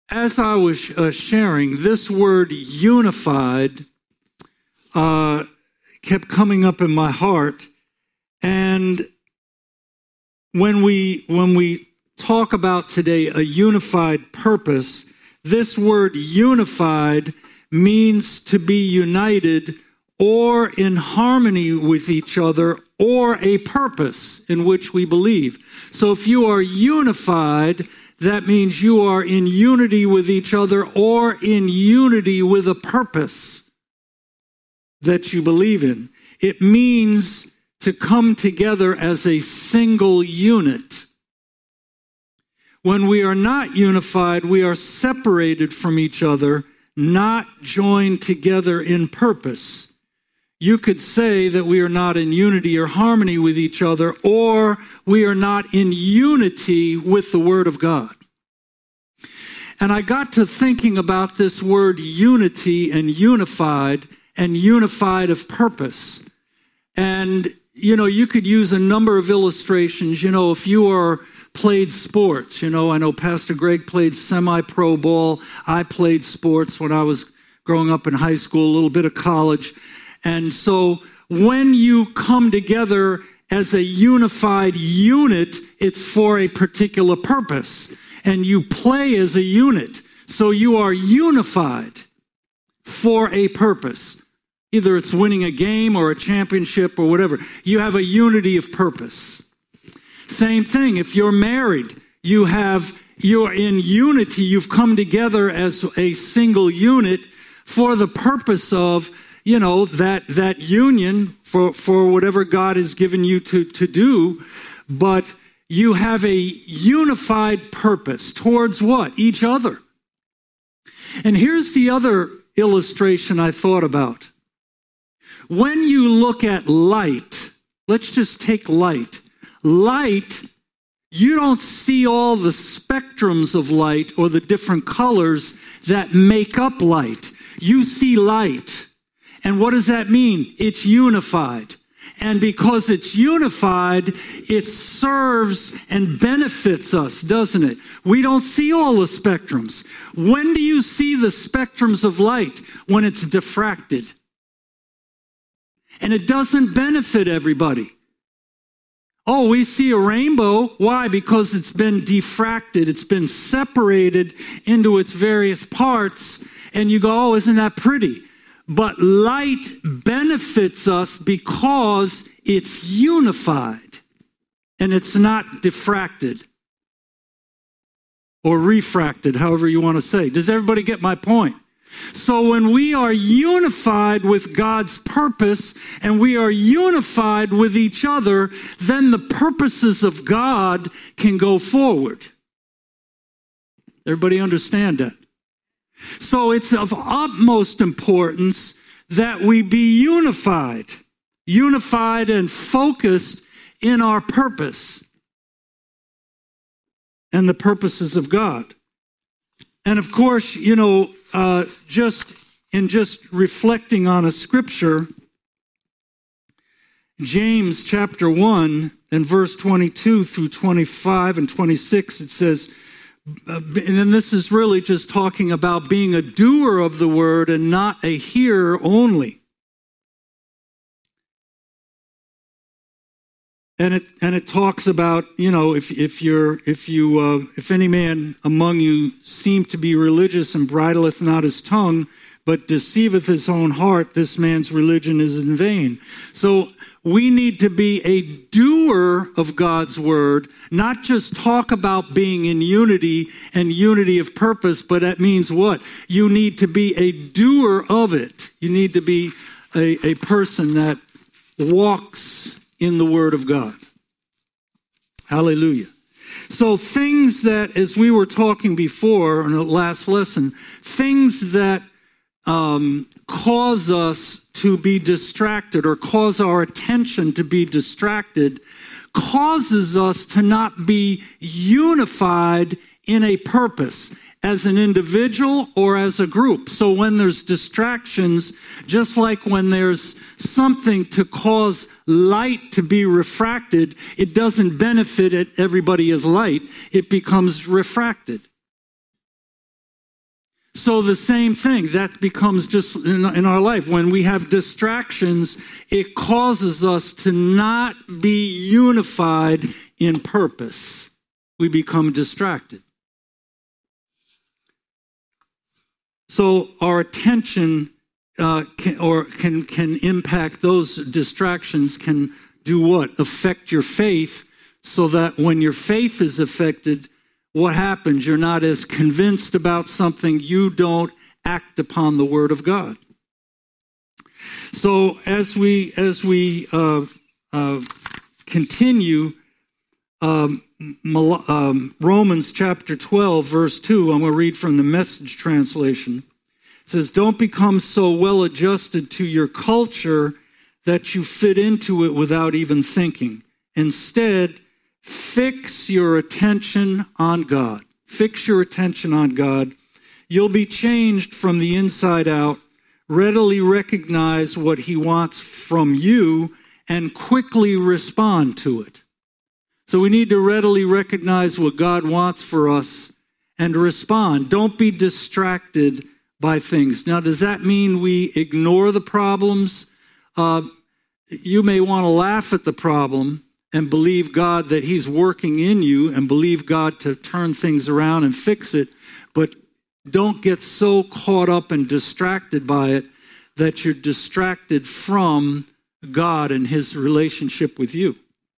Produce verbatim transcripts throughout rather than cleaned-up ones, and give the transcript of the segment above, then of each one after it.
as I was uh, sharing, this word unified uh, kept coming up in my heart. And when we when we talk about today a unified purpose, this word unified means to be united or in harmony with each other or a purpose in which we believe. So if you are unified, that means you are in unity with each other or in unity with a purpose that you believe in. It means to come together as a single unit. When we are not unified, we are separated from each other, not joined together in purpose. You could say that we are not in unity or harmony with each other, or we are not in unity with the Word of God. And I got to thinking about this word unity and unified and unified of purpose. And, you know, you could use a number of illustrations. You know, if you are played sports, you know, I know Pastor Greg played semi-pro ball. I played sports when I was growing up in high school, a little bit of college. And so when you come together as a unified unit, it's for a particular purpose. And you play as a unit. So you are unified for a purpose. Either it's winning a game or a championship or whatever. You have a unity of purpose. Same thing, if you're married, you have, you're in unity. You've come together as a single unit for the purpose of, you know, that, that union for, for whatever God has given you to, to do. But you have a unified purpose towards what? Each other. And here's the other illustration I thought about. When you look at light, let's just take light. Light, you don't see all the spectrums of light or the different colors that make up light. You see light. And what does that mean? It's unified. And because it's unified, it serves and benefits us, doesn't it? We don't see all the spectrums. When do you see the spectrums of light? When it's diffracted. And it doesn't benefit everybody. Oh, we see a rainbow. Why? Because it's been diffracted. It's been separated into its various parts. And you go, oh, isn't that pretty? But light benefits us because it's unified and it's not diffracted or refracted, however you want to say. Does everybody get my point? So when we are unified with God's purpose and we are unified with each other, then the purposes of God can go forward. Everybody understand that? So it's of utmost importance that we be unified, unified and focused in our purpose and the purposes of God. And of course, you know, uh, just in just reflecting on a scripture, James chapter one and verse twenty-two through twenty-five and twenty-six, it says, Uh, and then this is really just talking about being a doer of the word and not a hearer only. And it and it talks about, you know, if if you're if you uh, if any man among you seem to be religious and bridleth not his tongue, but deceiveth his own heart, this man's religion is in vain. So we need to be a doer of God's word, not just talk about being in unity and unity of purpose, but that means what? You need to be a doer of it. You need to be a, a person that walks in the word of God. Hallelujah. So things that, as we were talking before in the last lesson, things that um, cause us to be distracted or cause our attention to be distracted causes us to not be unified in a purpose as an individual or as a group. So when there's distractions, just like when there's something to cause light to be refracted, it doesn't benefit it, everybody as light. It becomes refracted. So the same thing, that becomes just in, in our life. When we have distractions, it causes us to not be unified in purpose. We become distracted. So our attention uh, can, or can, can impact those distractions, can do what? Affect your faith, so that when your faith is affected, what happens? You're not as convinced about something, you don't act upon the Word of God. So as we as we uh, uh, continue, um, um, Romans chapter twelve, verse two, I'm going to read from the Message translation. It says, "Don't become so well adjusted to your culture that you fit into it without even thinking. Instead, fix your attention on God. Fix your attention on God. You'll be changed from the inside out. Readily recognize what He wants from you and quickly respond to it." So we need to readily recognize what God wants for us and respond. Don't be distracted by things. Now, does that mean we ignore the problems? Uh, you may want to laugh at the problem and believe God that He's working in you and believe God to turn things around and fix it, but don't get so caught up and distracted by it that you're distracted from God and His relationship with you.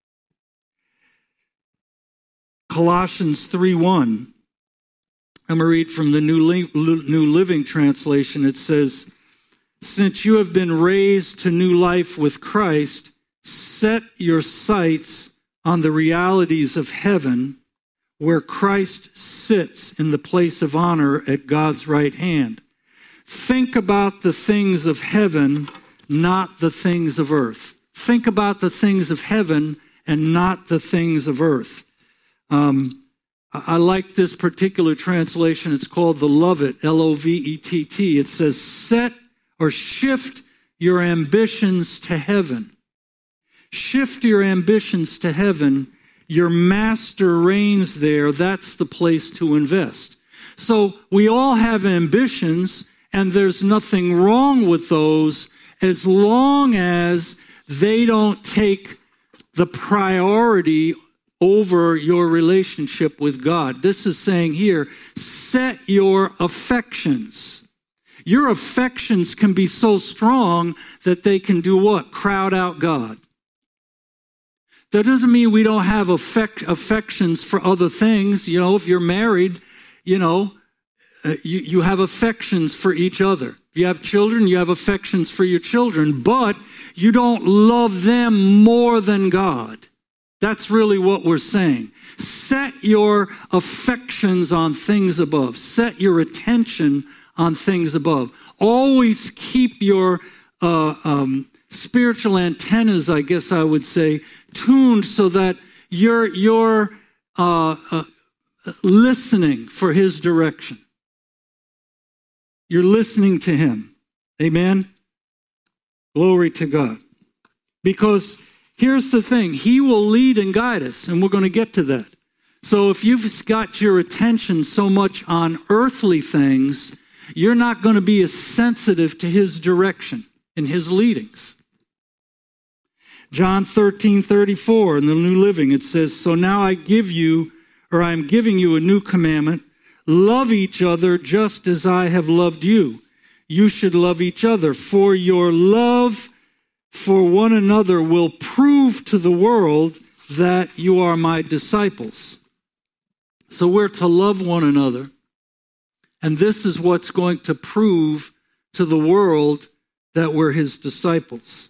Colossians three one. I'm going to read from the New, Li- New Living Translation. It says, "Since you have been raised to new life with Christ, set your sights on the realities of heaven, where Christ sits in the place of honor at God's right hand. Think about the things of heaven, not the things of earth." Think about the things of heaven and not the things of earth. Um, I like this particular translation. It's called the Lovett, L O V E T T. It says, set or shift your ambitions to heaven. Shift your ambitions to heaven. Your master reigns there. That's the place to invest. So we all have ambitions, and there's nothing wrong with those as long as they don't take the priority over your relationship with God. This is saying here, set your affections. Your affections can be so strong that they can do what? Crowd out God. That doesn't mean we don't have affect, affections for other things. You know, if you're married, you know, uh, you, you have affections for each other. If you have children, you have affections for your children, but you don't love them more than God. That's really what we're saying. Set your affections on things above. Set your attention on things above. Always keep your uh, um, spiritual antennas, I guess I would say, tuned so that you're, you're uh, uh, listening for His direction. You're listening to Him. Amen? Glory to God. Because here's the thing, He will lead and guide us, and we're going to get to that. So if you've got your attention so much on earthly things, you're not going to be as sensitive to His direction and His leadings. John thirteen thirty-four in the New Living, it says, "So now I give you, or I am giving you a new commandment. Love each other just as I have loved you. You should love each other, for your love for one another will prove to the world that you are my disciples." So we're to love one another. And this is what's going to prove to the world that we're His disciples.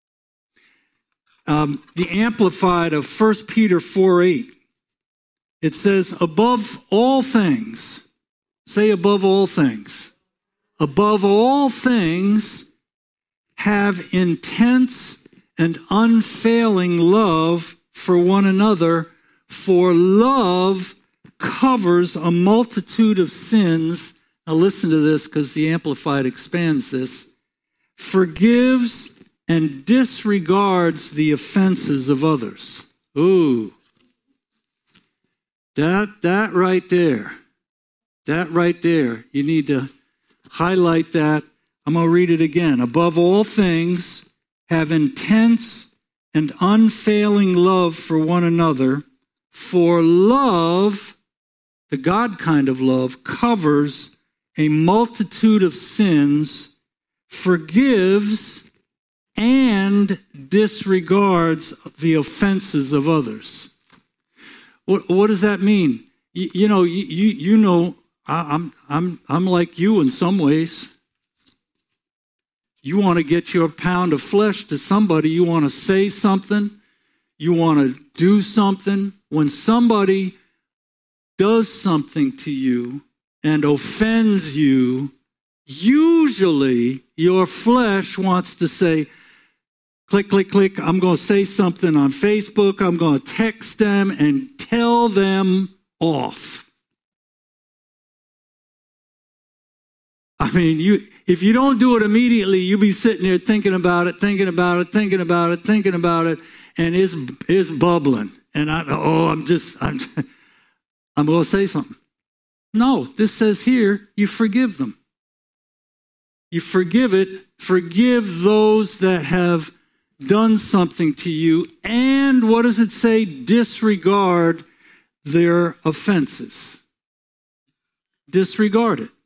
Um, the Amplified of First Peter four eight, it says, above all things, say above all things, above all things, have intense and unfailing love for one another, for love covers a multitude of sins. Now listen to this, because the Amplified expands this. Forgives and disregards the offenses of others. Ooh. That, that right there, that right there, you need to highlight that. I'm going to read it again. Above all things, have intense and unfailing love for one another, for love, the God kind of love, covers a multitude of sins, forgives, and disregards the offenses of others. What, what does that mean? You, you know, you, you, you know, I, I'm, I'm, I'm like you in some ways. You want to get your pound of flesh to somebody. You want to say something. You want to do something. When somebody does something to you and offends you, usually your flesh wants to say, click, click, click, I'm going to say something on Facebook. I'm going to text them and tell them off. I mean, you if you don't do it immediately, you'll be sitting there thinking about it, thinking about it, thinking about it, thinking about it, and it's, it's bubbling. And I, oh, I'm just, I'm, I'm going to say something. No, this says here, you forgive them. You forgive it, forgive those that have done something to you, and what does it say? Disregard their offenses. Disregard it.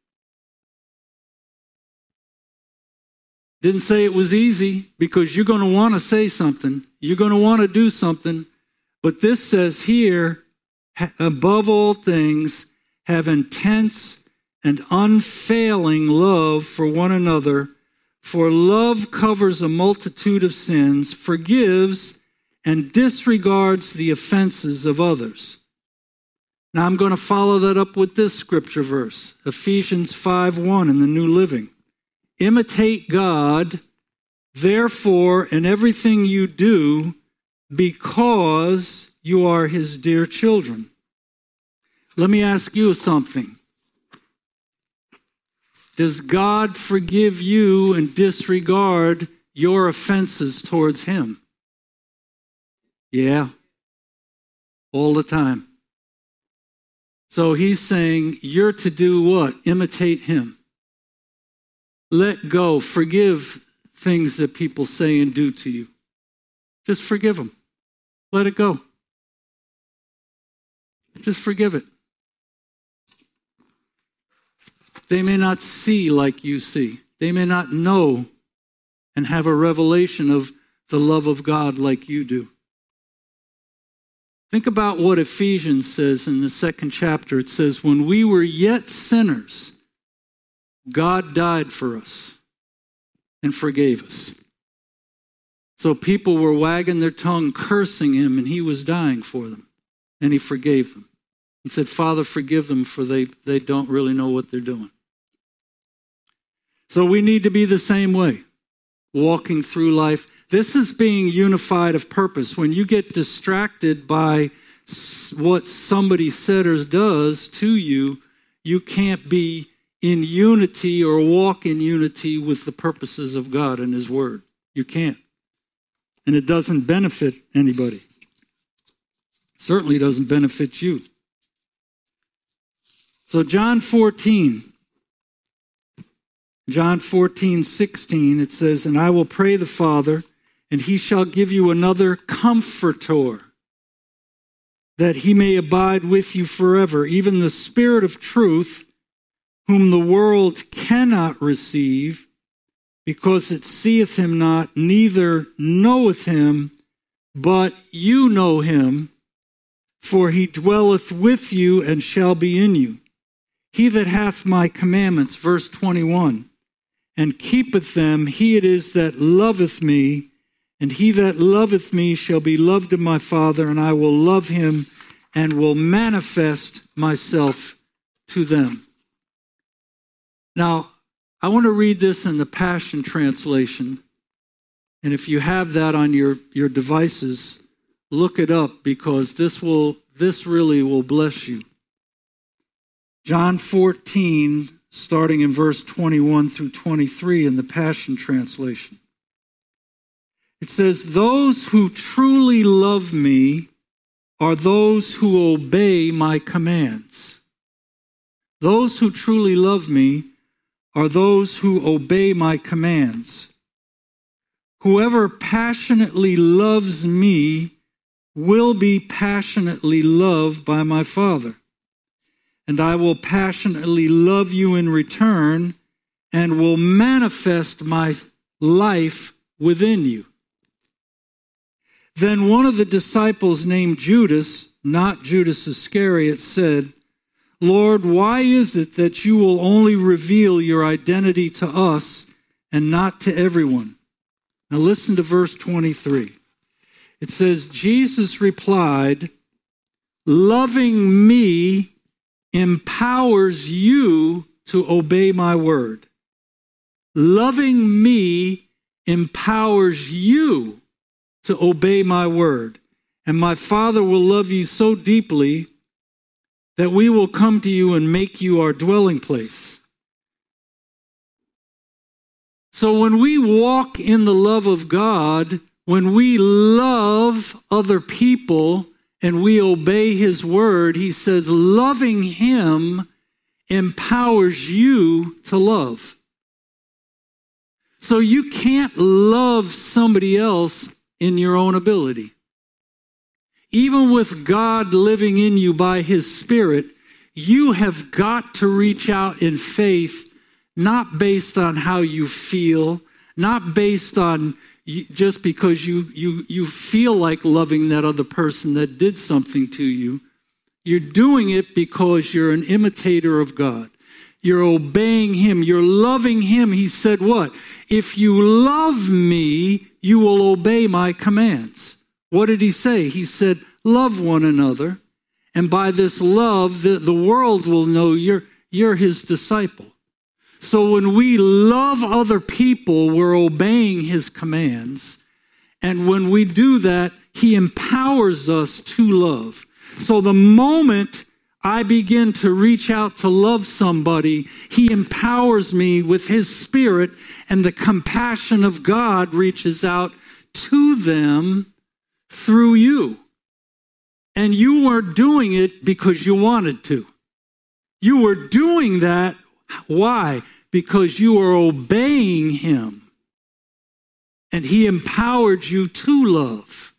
Didn't say it was easy, because you're going to want to say something. You're going to want to do something. But this says here, above all things, have intense and unfailing love for one another, for love covers a multitude of sins, forgives, and disregards the offenses of others. Now I'm going to follow that up with this scripture verse, Ephesians five one in the New Living. Imitate God, therefore, in everything you do, because you are his dear children. Let me ask you something. Does God forgive you and disregard your offenses towards him? Yeah, all the time. So he's saying you're to do what? Imitate him. Let go. Forgive things that people say and do to you. Just forgive them. Let it go. Just forgive it. They may not see like you see. They may not know and have a revelation of the love of God like you do. Think about what Ephesians says in the second chapter. It says, when we were yet sinners, God died for us and forgave us. So people were wagging their tongue, cursing him, and he was dying for them. And he forgave them. He said, Father, forgive them, for they, they don't really know what they're doing. So we need to be the same way, walking through life. This is being unified of purpose. When you get distracted by what somebody said or does to you, you can't be in unity or walk in unity with the purposes of God and his word. You can't. And it doesn't benefit anybody. It certainly doesn't benefit you. So John fourteen, John fourteen, sixteen, it says, and I will pray the Father, and he shall give you another comforter, that he may abide with you forever, even the Spirit of truth, whom the world cannot receive, because it seeth him not, neither knoweth him, but you know him, for he dwelleth with you and shall be in you. He that hath my commandments, verse twenty-one, and keepeth them, he it is that loveth me, and he that loveth me shall be loved of my Father, and I will love him and will manifest myself to them. Now, I want to read this in the Passion Translation. And if you have that on your, your devices, look it up, because this will this really will bless you. John fourteen, starting in verse twenty-one through twenty-three in the Passion Translation. It says, those who truly love me are those who obey my commands. Those who truly love me are those who obey my commands. Whoever passionately loves me will be passionately loved by my Father. And I will passionately love you in return and will manifest my life within you. Then one of the disciples named Judas, not Judas Iscariot, said, Lord, why is it that you will only reveal your identity to us and not to everyone? Now listen to verse twenty-three. It says, Jesus replied, loving me empowers you to obey my word. Loving me empowers you to obey my word. And my Father will love you so deeply that we will come to you and make you our dwelling place. So when we walk in the love of God, when we love other people and we obey his word, he says loving him empowers you to love. So you can't love somebody else in your own ability. Even with God living in you by his Spirit, you have got to reach out in faith, not based on how you feel, not based on just because you, you, you feel like loving that other person that did something to you. You're doing it because you're an imitator of God. You're obeying him. You're loving him. He said what? If you love me, you will obey my commands. What did he say? He said, love one another. And by this love, the, the world will know you're, you're his disciple. So when we love other people, we're obeying his commands. And when we do that, he empowers us to love. So the moment I begin to reach out to love somebody, he empowers me with his Spirit, and the compassion of God reaches out to them through you. And you weren't doing it because you wanted to. You were doing that. Why? Because you are obeying him. And he empowered you to love.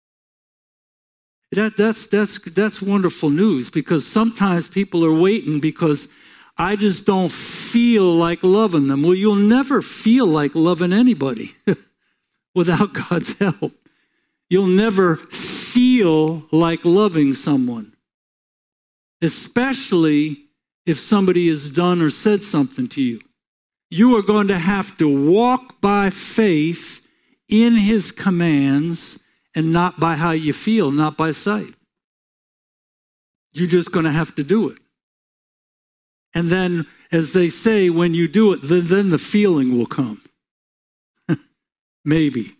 That, that's, that's, that's wonderful news, because sometimes people are waiting because I just don't feel like loving them. Well, you'll never feel like loving anybody without God's help. You'll never feel like loving someone, especially if somebody has done or said something to you. You are going to have to walk by faith in his commands and not by how you feel, not by sight. You're just going to have to do it. And then, as they say, when you do it, then, then the feeling will come. Maybe.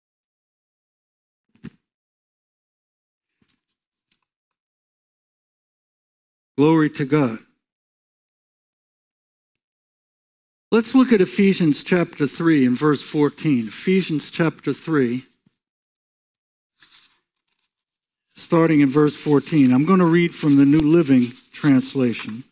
Glory to God. Let's look at Ephesians chapter three and verse fourteen. Ephesians chapter three, starting in verse fourteen. I'm going to read from the New Living Translation.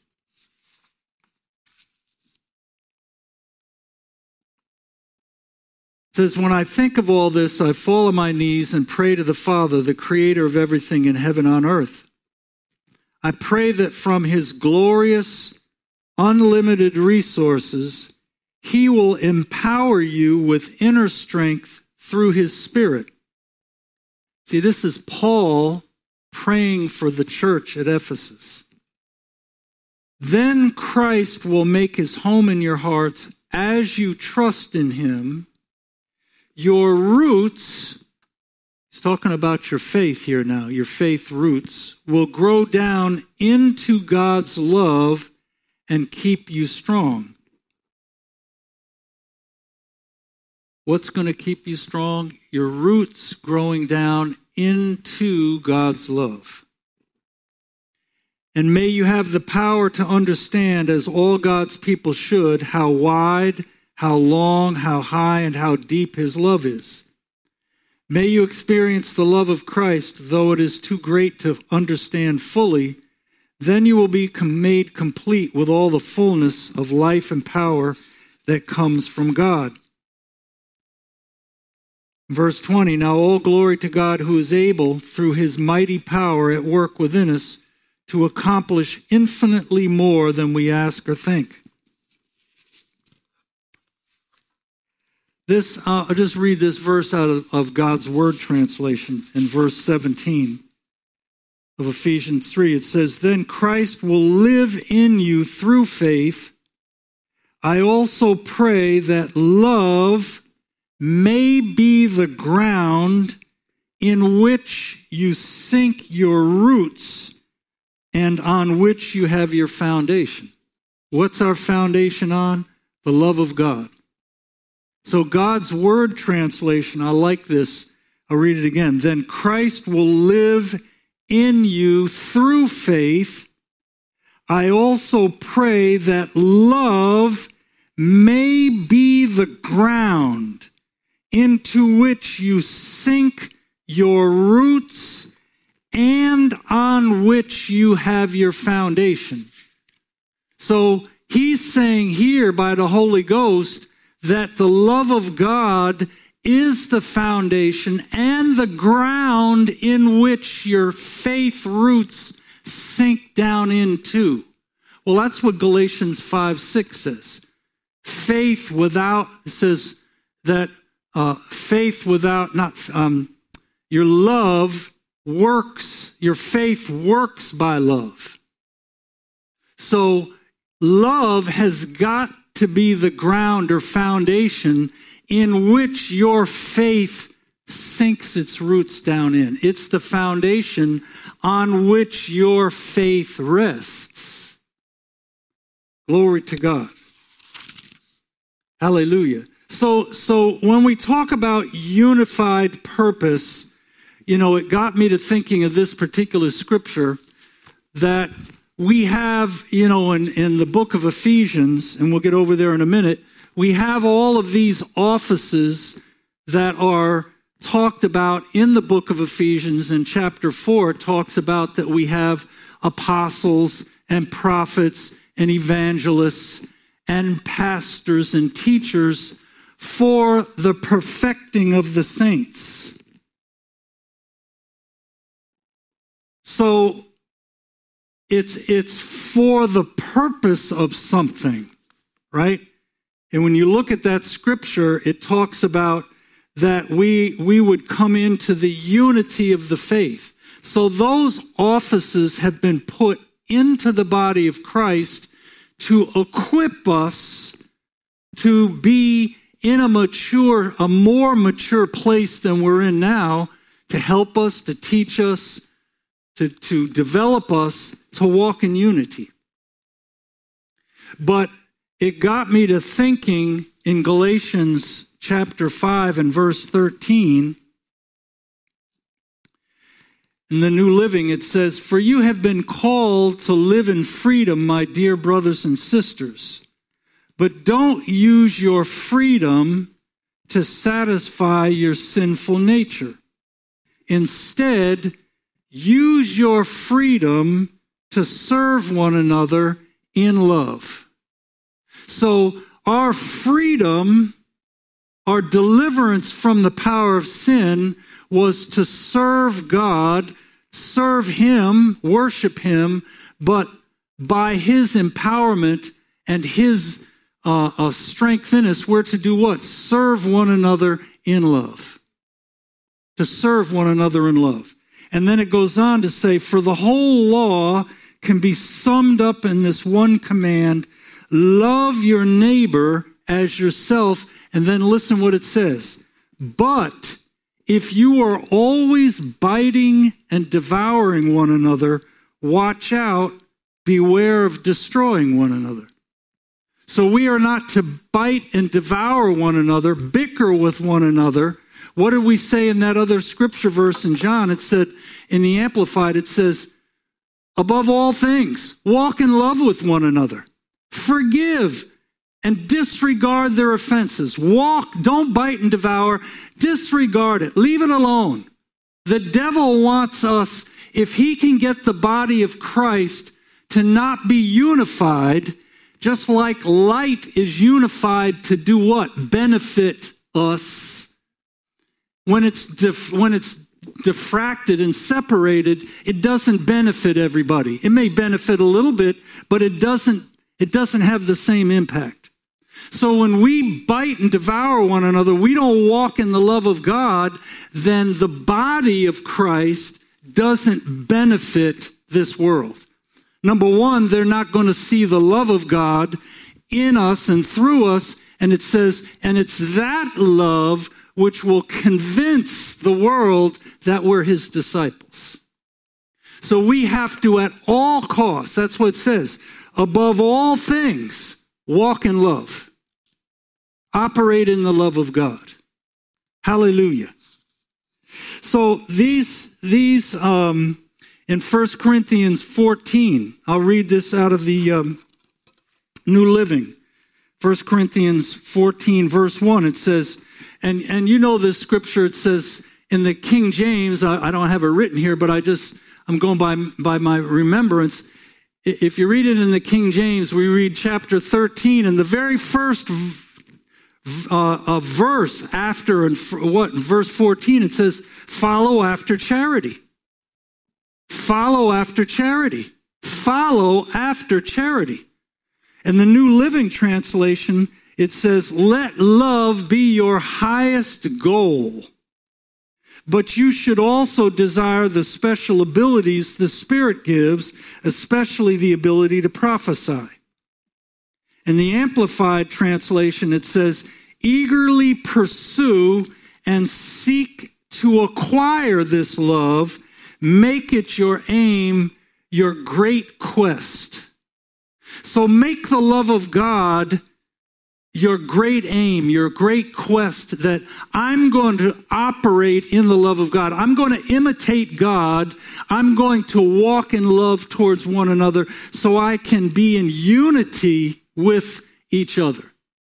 It says, when I think of all this, I fall on my knees and pray to the Father, the creator of everything in heaven and on earth. I pray that from his glorious, unlimited resources, he will empower you with inner strength through his Spirit. See, this is Paul praying for the church at Ephesus. Then Christ will make his home in your hearts as you trust in him. Your roots, he's talking about your faith here now, your faith roots, will grow down into God's love and keep you strong. What's going to keep you strong? Your roots growing down into God's love. And may you have the power to understand, as all God's people should, how wide, how long, how high, and how deep his love is. May you experience the love of Christ, though it is too great to understand fully. Then you will be com- made complete with all the fullness of life and power that comes from God. Verse twenty, now all glory to God who is able, through his mighty power at work within us, to accomplish infinitely more than we ask or think. This, uh, I'll just read this verse out of, of God's Word translation in verse seventeen of Ephesians three. It says, then Christ will live in you through faith. I also pray that love may be the ground in which you sink your roots and on which you have your foundation. What's our foundation on? The love of God. So God's Word translation, I like this. I'll read it again. Then Christ will live in you through faith. I also pray that love may be the ground into which you sink your roots and on which you have your foundation. So he's saying here by the Holy Ghost that the love of God is the foundation and the ground in which your faith roots sink down into. Well, that's what Galatians five six says. Faith without, it says that uh, faith without, not, um, your love works, your faith works by love. So love has got to be the ground or foundation in which your faith sinks its roots down in. It's the foundation on which your faith rests. Glory to God. Hallelujah. So, so when we talk about unified purpose, you know, it got me to thinking of this particular scripture that we have, you know, in, in the book of Ephesians, and we'll get over there in a minute, we have all of these offices that are talked about in the book of Ephesians. In chapter four, it talks about that we have apostles and prophets and evangelists and pastors and teachers for the perfecting of the saints. So it's it's for the purpose of something, right? And when you look at that scripture, it talks about that we we would come into the unity of the faith. So those offices have been put into the body of Christ to equip us to be in a mature, a more mature place than we're in now, to help us, to teach us, to, to develop us to walk in unity. But it got me to thinking in Galatians chapter five and verse thirteen, in the New Living, it says, "For you have been called to live in freedom, my dear brothers and sisters. But don't use your freedom to satisfy your sinful nature. Instead, use your freedom to serve one another in love." So our freedom, our deliverance from the power of sin was to serve God, serve Him, worship Him, but by His empowerment and His uh, uh, strength in us, we're to do what? Serve one another in love. To serve one another in love. And then it goes on to say, "For the whole law can be summed up in this one command, love your neighbor as yourself." And then listen what it says. "But if you are always biting and devouring one another, watch out, beware of destroying one another." So we are not to bite and devour one another, bicker with one another. What did we say in that other scripture verse in John? It said, in the Amplified, it says, "Above all things, walk in love with one another. Forgive and disregard their offenses." Walk, don't bite and devour. Disregard it. Leave it alone. The devil wants us, if he can get the body of Christ to not be unified, just like light is unified to do what? Benefit us. When it's dif- when it's diffracted and separated, it doesn't benefit everybody. It may benefit a little bit, but it doesn't it doesn't have the same impact. So when we bite and devour one another, we don't walk in the love of God, then the body of Christ doesn't benefit this world. Number one, they're not going to see the love of God in us and through us. And it says, and it's that love which will convince the world that we're his disciples. So we have to, at all costs, that's what it says, above all things, walk in love. Operate in the love of God. Hallelujah. So these, these um, in First Corinthians fourteen, I'll read this out of the um, New Living. First Corinthians fourteen, verse one, it says, and, and you know this scripture, it says in the King James, I, I don't have it written here, but I just, I'm going by, by my remembrance. If you read it in the King James, we read chapter thirteen, and the very first uh, a verse after, and what, verse fourteen, it says, follow after charity. Follow after charity. Follow after charity. In the New Living Translation, it says, let love be your highest goal. But you should also desire the special abilities the Spirit gives, especially the ability to prophesy. In the Amplified Translation, it says, eagerly pursue and seek to acquire this love. Make it your aim, your great quest. So make the love of God your great aim, your great quest, that I'm going to operate in the love of God. I'm going to imitate God. I'm going to walk in love towards one another so I can be in unity with each other.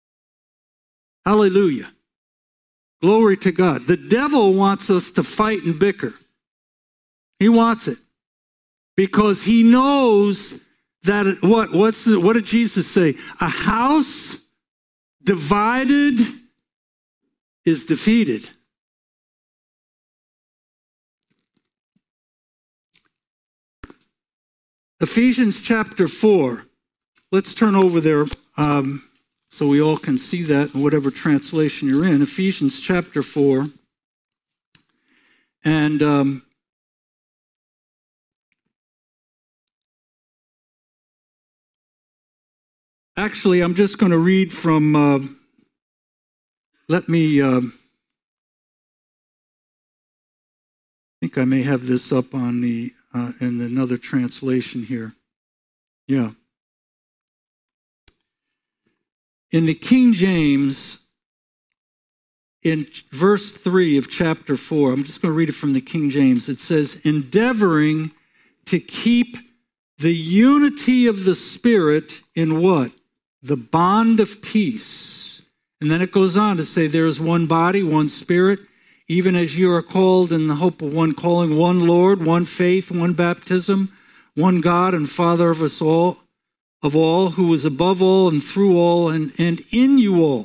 Hallelujah. Glory to God. The devil wants us to fight and bicker. He wants it because he knows that it, what what's the, what did Jesus say? A house divided is defeated. Ephesians chapter four. Let's turn over there um, so we all can see that in whatever translation you're in. Ephesians chapter four. And um, actually, I'm just going to read from, uh, let me, uh, I think I may have this up on the, uh, in another translation here. Yeah. In the King James, in verse three of chapter four, I'm just going to read it from the King James. It says, endeavoring to keep the unity of the Spirit in what? The bond of peace. And then it goes on to say, there is one body, one Spirit, even as you are called in the hope of one calling, one Lord, one faith, one baptism, one God and Father of us all, of all, who is above all and through all and, and in you all.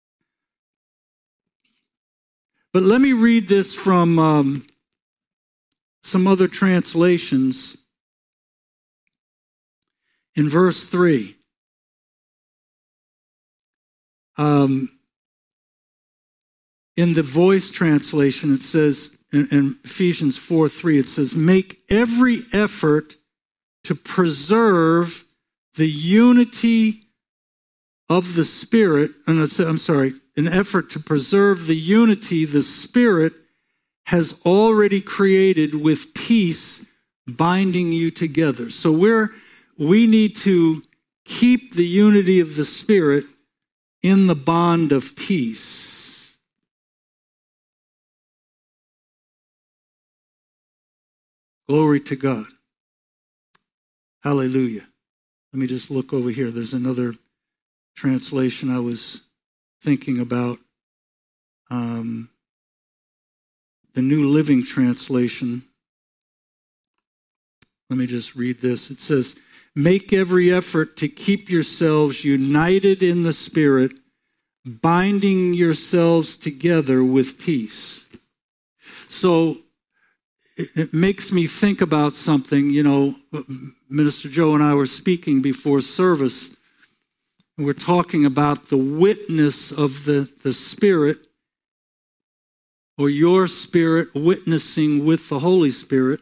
But let me read this from um, some other translations. In verse three, um, in the Voice translation, it says, in, in Ephesians four three, it says, make every effort to preserve the unity of the Spirit, and I'm sorry, an effort to preserve the unity the Spirit has already created with peace binding you together. So we're we need to keep the unity of the Spirit in the bond of peace. Glory to God. Hallelujah. Let me just look over here. There's another translation I was thinking about. Um, the New Living Translation. Let me just read this. It says, make every effort to keep yourselves united in the Spirit, binding yourselves together with peace. So it, it makes me think about something. You know, Minister Joe and I were speaking before service. We're talking about the witness of the, the Spirit, or your spirit witnessing with the Holy Spirit.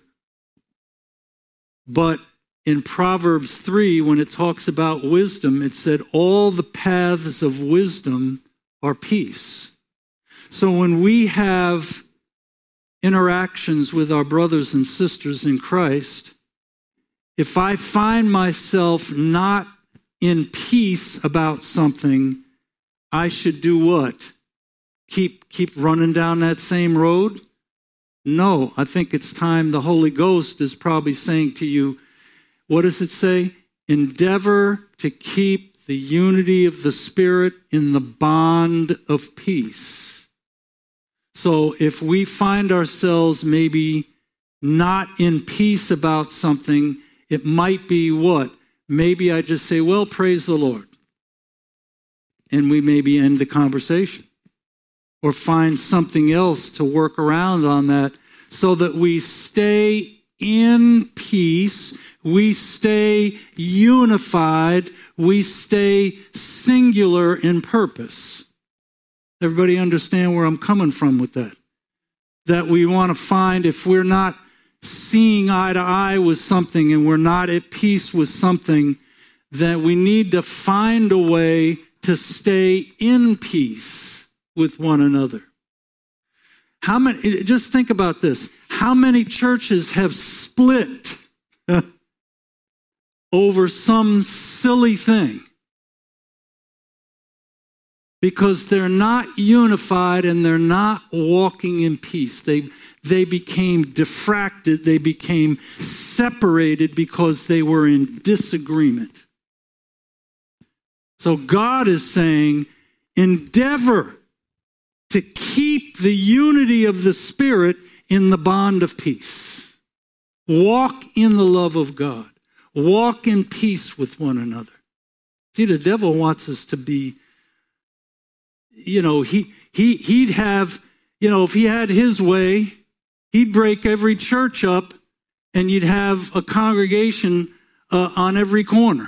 But in Proverbs three, when it talks about wisdom, it said all the paths of wisdom are peace. So when we have interactions with our brothers and sisters in Christ, if I find myself not in peace about something, I should do what? Keep, keep running down that same road? No, I think it's time the Holy Ghost is probably saying to you, what does it say? Endeavor to keep the unity of the Spirit in the bond of peace. So if we find ourselves maybe not in peace about something, it might be what? Maybe I just say, well, praise the Lord. And we maybe end the conversation. Or find something else to work around on that so that we stay in peace, we stay unified, we stay singular in purpose. Everybody understand where I'm coming from with that? That we want to find, if we're not seeing eye to eye with something and we're not at peace with something, that we need to find a way to stay in peace with one another. How many, just think about this. How many churches have split over some silly thing? Because they're not unified and they're not walking in peace. They, they became diffracted, they became separated because they were in disagreement. So God is saying, endeavor to keep the unity of the Spirit in the bond of peace. Walk in the love of God. Walk in peace with one another. See, the devil wants us to be, you know, he he he'd have, you know, if he had his way, he'd break every church up and you'd have a congregation uh, on every corner.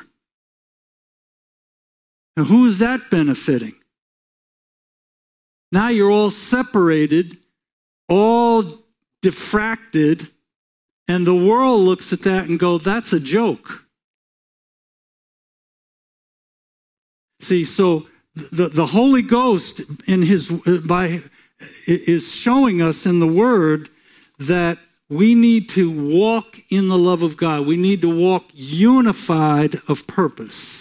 And who is that benefiting? Now you're all separated, all diffracted, and the world looks at that and go, that's a joke. See, so the, the Holy Ghost in his by is showing us in the Word that we need to walk in the love of God. We need to walk unified of purpose.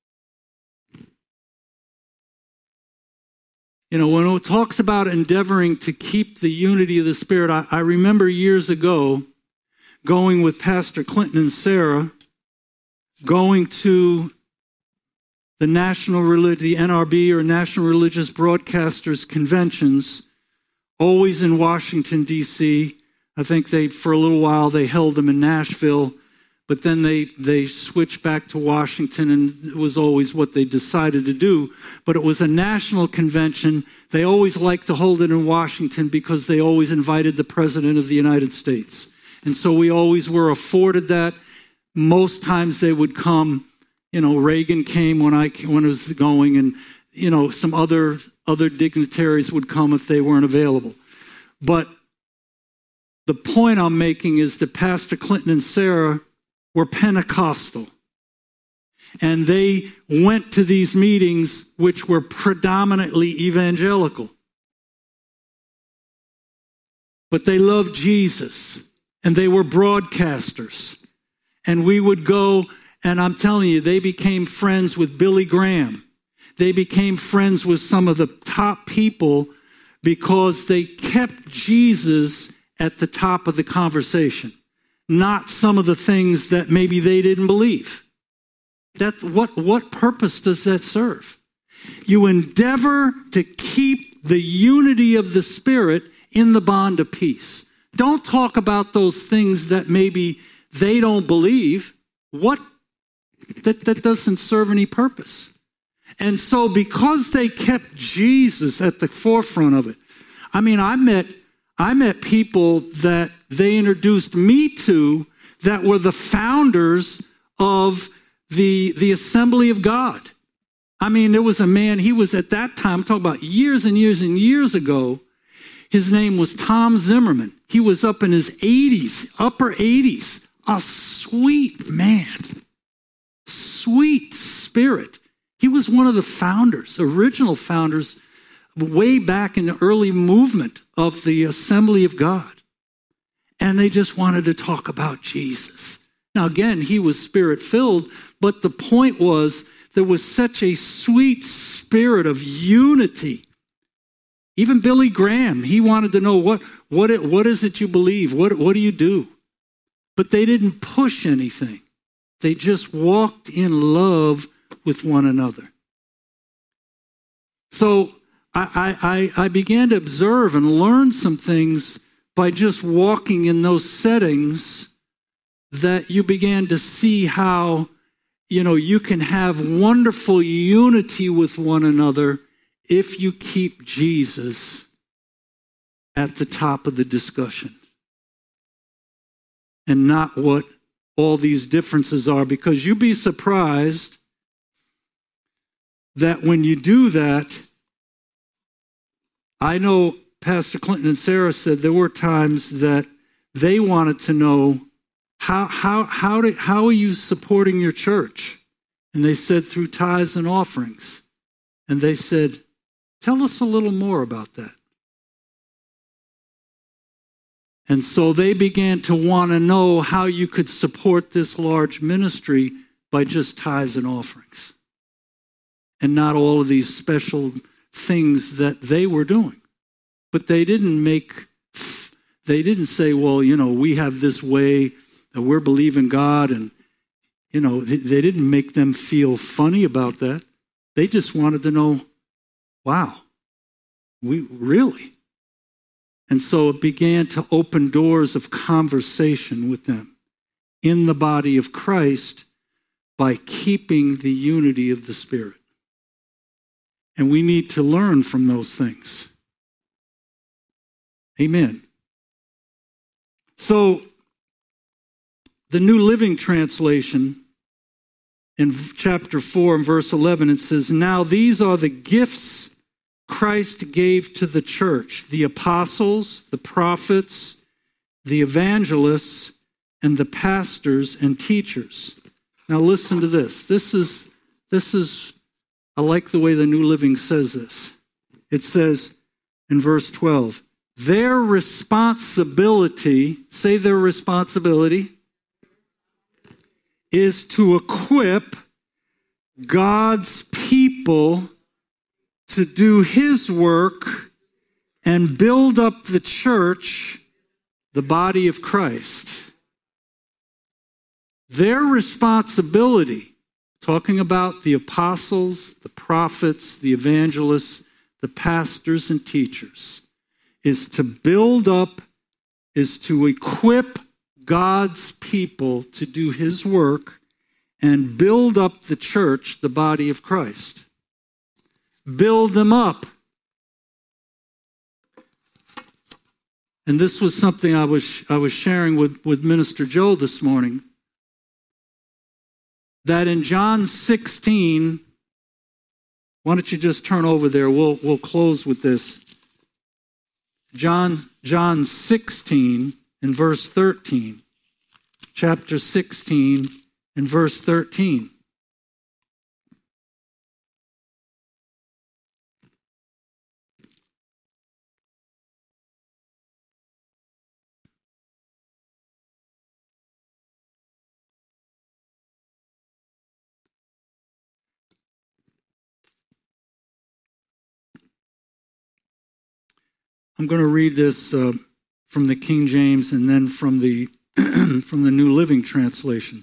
You know, when it talks about endeavoring to keep the unity of the Spirit, I, I remember years ago going with Pastor Clinton and Sarah, going to the National Religious, the N R B or National Religious Broadcasters Conventions, always in Washington, D C I think they, for a little while, they held them in Nashville, but then they, they switched back to Washington, and it was always what they decided to do. But it was a national convention. They always liked to hold it in Washington because they always invited the President of the United States. And so we always were afforded that. Most times they would come. You know, Reagan came when I when I was going, and, you know, some other, other dignitaries would come if they weren't available. But the point I'm making is that Pastor Clinton and Sarah were Pentecostal. And they went to these meetings which were predominantly evangelical. But they loved Jesus. And they were broadcasters. And we would go, and I'm telling you, they became friends with Billy Graham. They became friends with some of the top people because they kept Jesus at the top of the conversation. Not some of the things that maybe they didn't believe. That what, what purpose does that serve? You endeavor to keep the unity of the Spirit in the bond of peace. Don't talk about those things that maybe they don't believe. What That, that doesn't serve any purpose. And so because they kept Jesus at the forefront of it, I mean, I met, I met people that they introduced me to that were the founders of the, the Assembly of God. I mean, there was a man, he was at that time, I'm talking about years and years and years ago, his name was Tom Zimmerman. He was up in his eighties, upper eighties, a sweet man, sweet spirit. He was one of the founders, original founders, way back in the early movement of the Assembly of God. And they just wanted to talk about Jesus. Now, again, he was spirit-filled, but the point was there was such a sweet spirit of unity. Even Billy Graham, he wanted to know, what, what, it, what is it you believe? What, what do you do? But they didn't push anything. They just walked in love with one another. So I, I, I began to observe and learn some things by just walking in those settings, that you began to see how, you know, you can have wonderful unity with one another if you keep Jesus at the top of the discussion and not what all these differences are, because you'd be surprised that when you do that, I know Pastor Clinton and Sarah said there were times that they wanted to know, how how how do, how are you supporting your church? And they said, through tithes and offerings. And they said, tell us a little more about that. And so they began to want to know how you could support this large ministry by just tithes and offerings, and not all of these special things that they were doing. But they didn't make, they didn't say, well, you know, we have this way that we're believing God, and, you know, they didn't make them feel funny about that. They just wanted to know, wow, we really? And so it began to open doors of conversation with them in the body of Christ by keeping the unity of the Spirit. And we need to learn from those things. Amen. So, the New Living Translation, in chapter four and verse eleven, it says, now these are the gifts Christ gave to the church: the apostles, the prophets, the evangelists, and the pastors and teachers. Now listen to this. This is, this is, I like the way the New Living says this. It says in verse twelve, their responsibility, say their responsibility, is to equip God's people to do his work and build up the church, the body of Christ. Their responsibility, talking about the apostles, the prophets, the evangelists, the pastors and teachers, is to build up, is to equip God's people to do his work and build up the church, the body of Christ. Build them up. And this was something I was I was sharing with, with Minister Joe this morning. That in John sixteen, why don't you just turn over there? We'll we'll close with this. John John sixteen and verse thirteen. Chapter sixteen and verse thirteen. I'm going to read this uh, from the King James and then from the from the New Living Translation.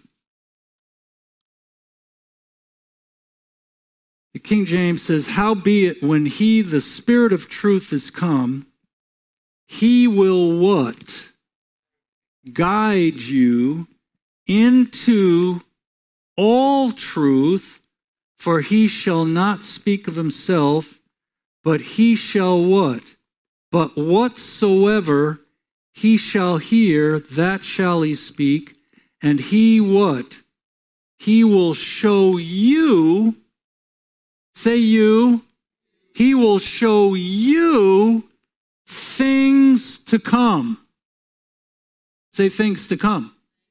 The King James says, howbeit when he, the Spirit of truth, is come, he will what? Guide you into all truth, for he shall not speak of himself, but he shall what? But whatsoever he shall hear, that shall he speak, and he what? He will show you, say you, he will show you things to come. Say things to come.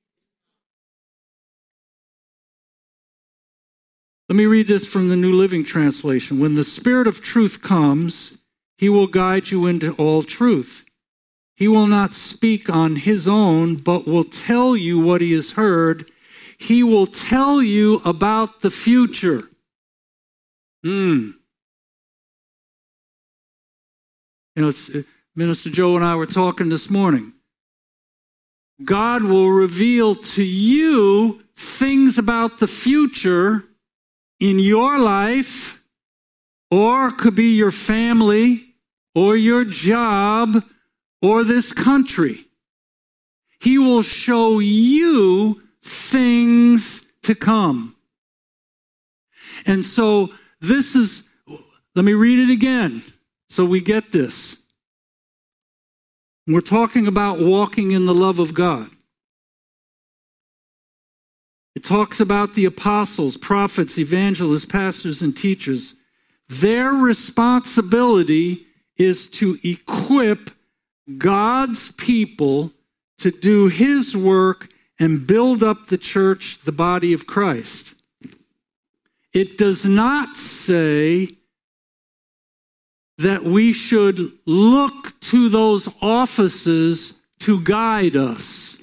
Let me read this from the New Living Translation. When the Spirit of truth comes, he will guide you into all truth. He will not speak on his own, but will tell you what he has heard. He will tell you about the future. Hmm. You know, it's, Minister Joe and I were talking this morning. God will reveal to you things about the future in your life, or it could be your family, or your job, or this country. He will show you things to come. And so this is, let me read it again so we get this. We're talking about walking in the love of God. It talks about the apostles, prophets, evangelists, pastors, and teachers. Their responsibility is to equip God's people to do his work and build up the church, the body of Christ. It does not say that we should look to those offices to guide us.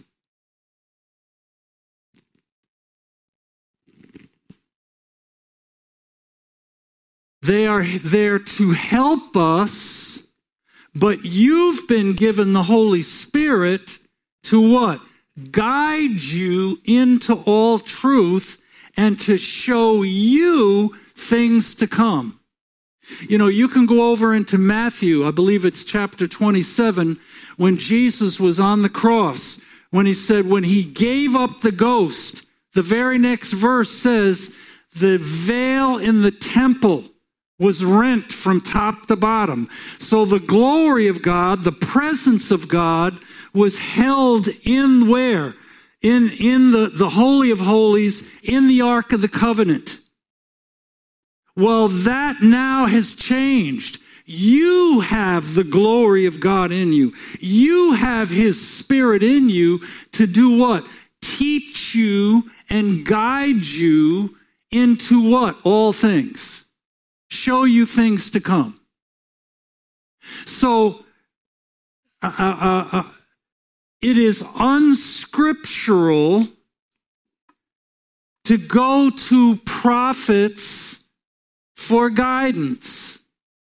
They are there to help us, but you've been given the Holy Spirit to what? Guide you into all truth and to show you things to come. You know, you can go over into Matthew, I believe it's chapter twenty-seven, when Jesus was on the cross, when he said, when he gave up the ghost, the very next verse says, the veil in the temple was rent from top to bottom. So the glory of God, the presence of God, was held in where? In, in the, the Holy of Holies, in the Ark of the Covenant. Well, that now has changed. You have the glory of God in you. You have his Spirit in you to do what? Teach you and guide you into what? All things. Show you things to come. So, uh, uh, uh, it is unscriptural to go to prophets for guidance.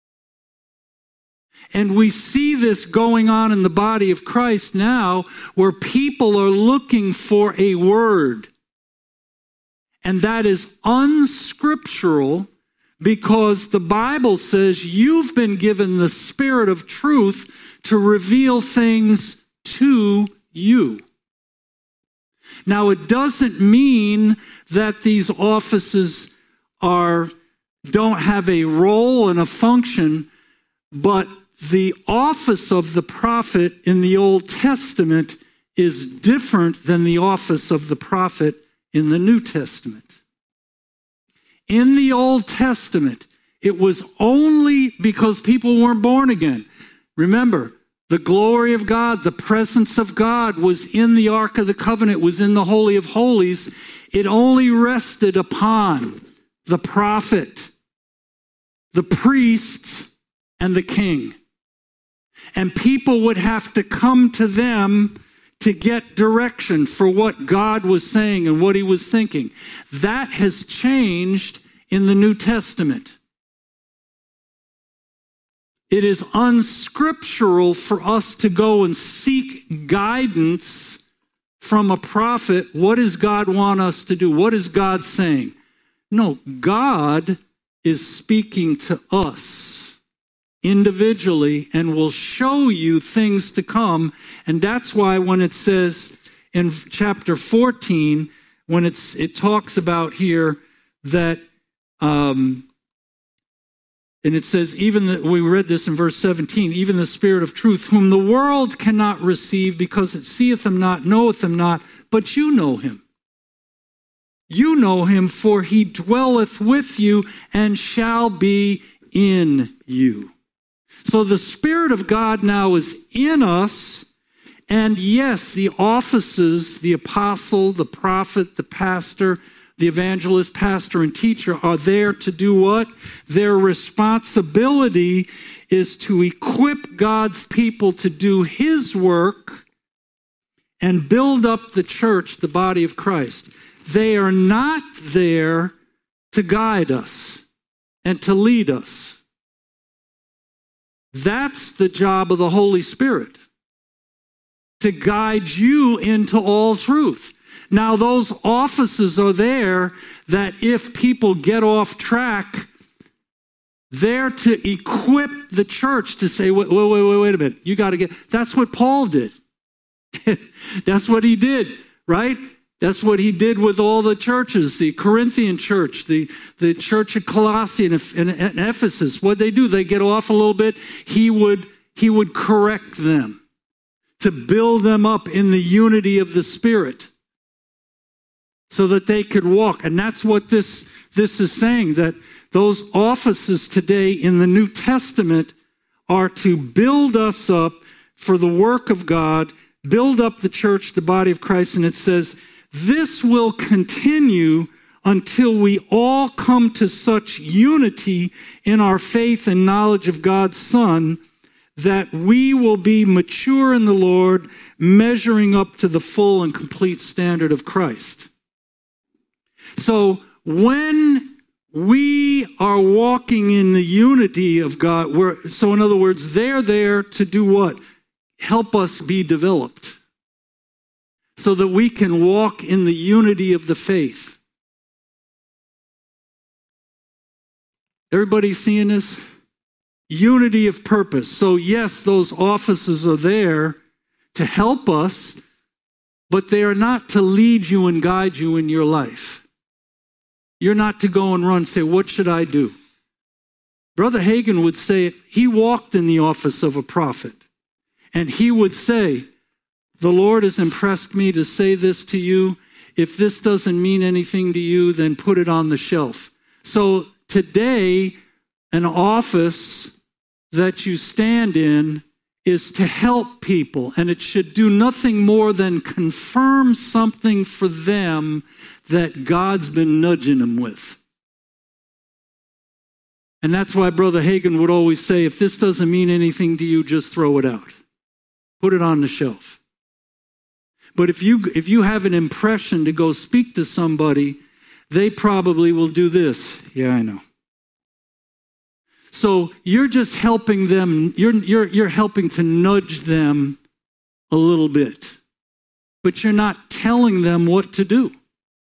And we see this going on in the body of Christ now, where people are looking for a word. And that is unscriptural, because the Bible says you've been given the Spirit of truth to reveal things to you. Now, it doesn't mean that these offices are don't have a role and a function, but the office of the prophet in the Old Testament is different than the office of the prophet in the New Testament. In the Old Testament, it was only because people weren't born again. Remember, the glory of God, the presence of God was in the Ark of the Covenant, was in the Holy of Holies. It only rested upon the prophet, the priest, and the king. And people would have to come to them to get direction for what God was saying and what he was thinking. That has changed in the New Testament. It is unscriptural for us to go and seek guidance from a prophet. What does God want us to do? What is God saying? No, God is speaking to us individually and will show you things to come. And that's why when it says in chapter fourteen, when it's it talks about here that, um, and it says, even the, we read this in verse seventeen, even the Spirit of truth, whom the world cannot receive because it seeth him not, knoweth him not, but you know him. You know him, for he dwelleth with you and shall be in you. So the Spirit of God now is in us, and yes, the offices, the apostle, the prophet, the pastor, the evangelist, pastor, and teacher are there to do what? Their responsibility is to equip God's people to do his work and build up the church, the body of Christ. They are not there to guide us and to lead us. That's the job of the Holy Spirit, to guide you into all truth. Now, those offices are there that if people get off track, they're to equip the church to say, wait, wait, wait, wait, wait a minute. You got to get, that's what Paul did. That's what he did, right? That's what he did with all the churches, the Corinthian church, the, the church of Colossae and, and, and Ephesus. What they do, they get off a little bit. He would, he would correct them to build them up in the unity of the Spirit so that they could walk. And that's what this, this is saying, that those offices today in the New Testament are to build us up for the work of God, build up the church, the body of Christ. And it says, this will continue until we all come to such unity in our faith and knowledge of God's Son that we will be mature in the Lord, measuring up to the full and complete standard of Christ. So when we are walking in the unity of God, we're, so in other words, they're there to do what? Help us be developed, so that we can walk in the unity of the faith. Everybody seeing this? Unity of purpose. So yes, those offices are there to help us, but they are not to lead you and guide you in your life. You're not to go and run and say, what should I do? Brother Hagin would say, he walked in the office of a prophet, and he would say, the Lord has impressed me to say this to you. If this doesn't mean anything to you, then put it on the shelf. So today, an office that you stand in is to help people, and it should do nothing more than confirm something for them that God's been nudging them with. And that's why Brother Hagin would always say, if this doesn't mean anything to you, just throw it out. Put it on the shelf. But if you if you have an impression to go speak to somebody, they probably will do this. Yeah, I know. So you're just helping them, you're, you're, you're helping to nudge them a little bit. But you're not telling them what to do.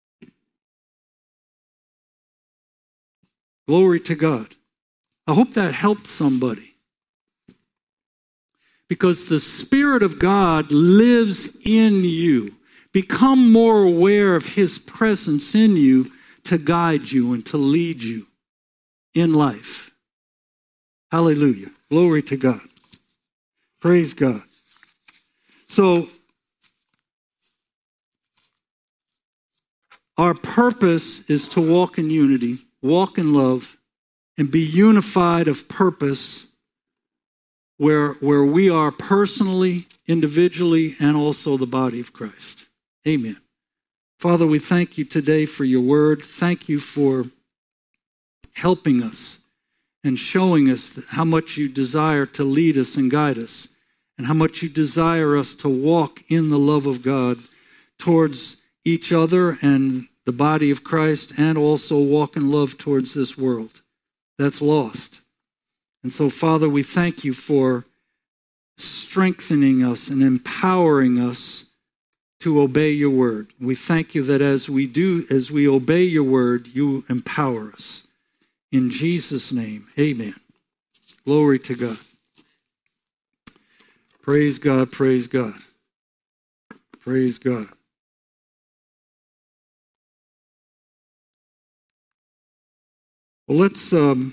Glory to God. I hope that helped somebody. Because the Spirit of God lives in you. Become more aware of His presence in you to guide you and to lead you in life. Hallelujah. Glory to God. Praise God. So, our purpose is to walk in unity, walk in love, and be unified of purpose where, where we are personally, individually, and also the body of Christ. Amen. Father, we thank you today for your word. Thank you for helping us and showing us how much you desire to lead us and guide us, and how much you desire us to walk in the love of God towards each other and the body of Christ, and also walk in love towards this world that's lost. And so, Father, we thank you for strengthening us and empowering us to obey your word. We thank you that as we do, as we obey your word, you empower us. In Jesus' name, amen. Glory to God. Praise God, praise God. Praise God. Well, let's, um,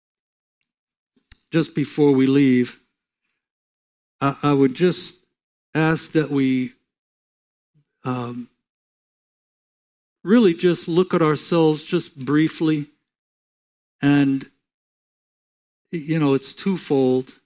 just before we leave, I, I would just ask that we um, really just look at ourselves just briefly. And, you know, it's twofold.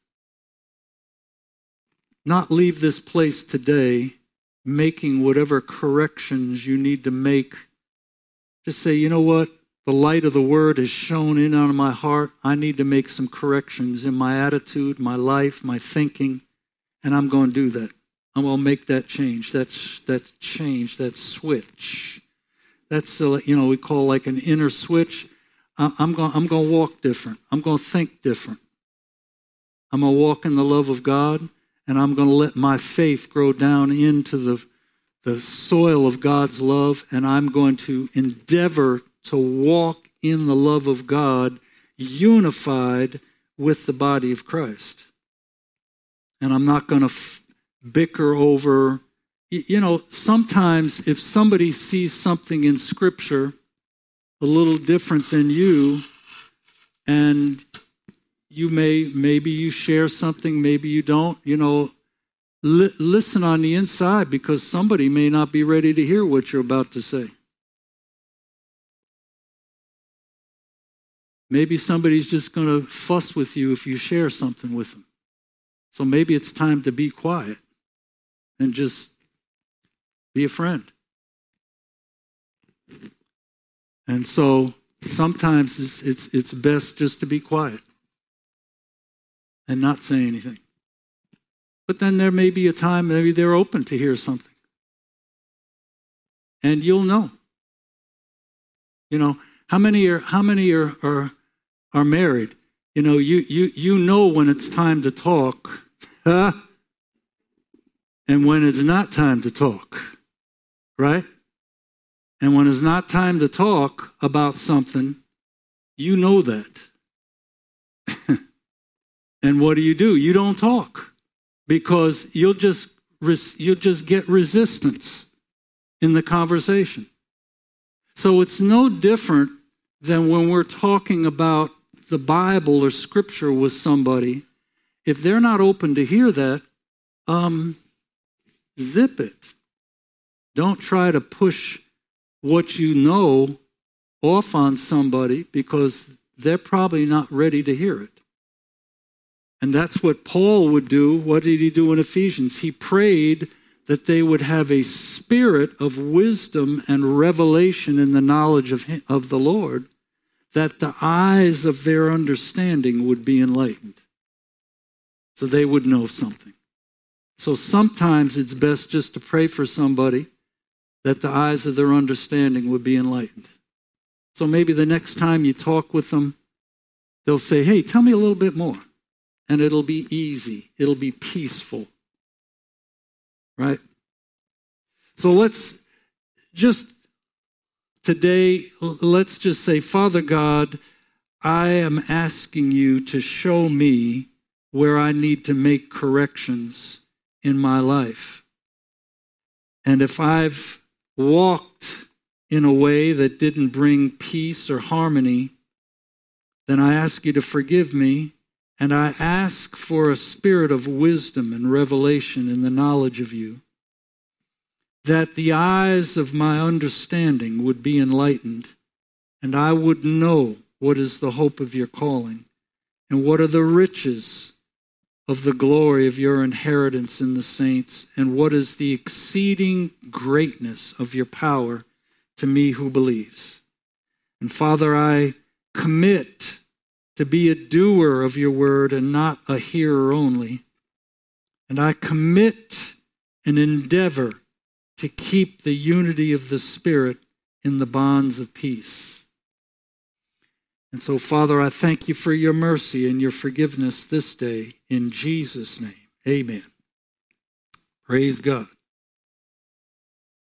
Not leave this place today making whatever corrections you need to make. Just say, you know what? The light of the word has shone in on my heart. I need to make some corrections in my attitude, my life, my thinking, and I'm going to do that. I'm going to make that change, that, that change, that switch. That's, uh, you know, we call like an inner switch. I'm going, I'm going to walk different. I'm going to think different. I'm going to walk in the love of God, and I'm going to let my faith grow down into the, the soil of God's love, and I'm going to endeavor to walk in the love of God, unified with the body of Christ. And I'm not going to f- bicker over, you know, sometimes if somebody sees something in Scripture a little different than you, and you may, maybe you share something, maybe you don't, you know, li- listen on the inside, because somebody may not be ready to hear what you're about to say. Maybe somebody's just going to fuss with you if you share something with them. So maybe it's time to be quiet and just be a friend. And so sometimes it's, it's, it's best just to be quiet and not say anything. But then there may be a time, maybe they're open to hear something. And you'll know. You know, how many are how many are are, are married? You know, you you you know when it's time to talk, huh? And when it's not time to talk, right? And when it's not time to talk about something, you know that. And what do you do? You don't talk, because you'll just you'll just get resistance in the conversation. So it's no different than when we're talking about the Bible or Scripture with somebody. If they're not open to hear that, um, zip it. Don't try to push what you know off on somebody, because they're probably not ready to hear it. And that's what Paul would do. What did he do in Ephesians? He prayed that they would have a spirit of wisdom and revelation in the knowledge of him, of the Lord, that the eyes of their understanding would be enlightened, so they would know something. So sometimes it's best just to pray for somebody that the eyes of their understanding would be enlightened. So maybe the next time you talk with them, they'll say, hey, tell me a little bit more. And it'll be easy. It'll be peaceful. Right? So let's just today, let's just say, Father God, I am asking you to show me where I need to make corrections in my life. And if I've walked in a way that didn't bring peace or harmony, then I ask you to forgive me. And I ask for a spirit of wisdom and revelation in the knowledge of you, that the eyes of my understanding would be enlightened, and I would know what is the hope of your calling, and what are the riches of the glory of your inheritance in the saints, and what is the exceeding greatness of your power to me who believes. And Father, I commit to be a doer of your word and not a hearer only. And I commit an endeavor to keep the unity of the Spirit in the bonds of peace. And so, Father, I thank you for your mercy and your forgiveness this day. In Jesus' name, amen. Praise God.